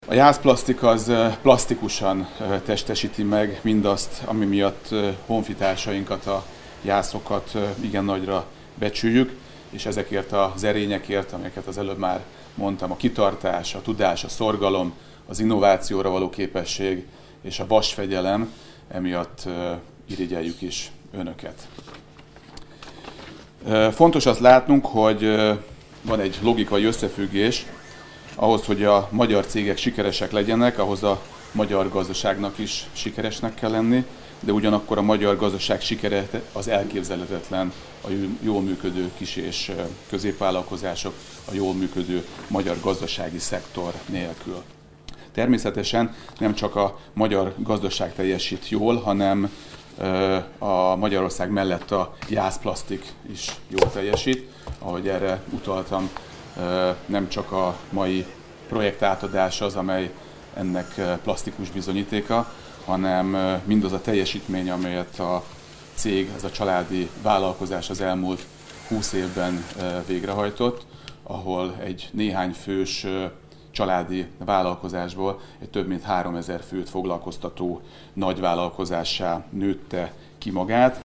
A jászplasztik az plastikusan testesíti meg mindazt, ami miatt honfitársainkat, a jászokat igen nagyra becsüljük, és ezekért az erényekért, amelyeket az előbb már mondtam, a kitartás, a tudás, a szorgalom, az innovációra való képesség és a vasfegyelem, emiatt irigyeljük is önöket. Fontos azt látnunk, hogy van egy logikai összefüggés. Ahhoz, hogy a magyar cégek sikeresek legyenek, ahhoz a magyar gazdaságnak is sikeresnek kell lenni, de ugyanakkor a magyar gazdaság sikere az elképzelhetetlen a jól működő kis- és középvállalkozások, a jól működő magyar gazdasági szektor nélkül. Természetesen nem csak a magyar gazdaság teljesít jól, hanem a Magyarország mellett a jászplasztik is jól teljesít. Ahogy erre utaltam, nem csak a mai projektátadás az, amely ennek plastikus bizonyítéka, hanem mindaz a teljesítmény, amelyet a cég, ez a családi vállalkozás az elmúlt 20 évben végrehajtott, ahol egy néhány fős családi vállalkozásból egy több mint 3000 főt foglalkoztató nagyvállalkozássá nőtte ki magát.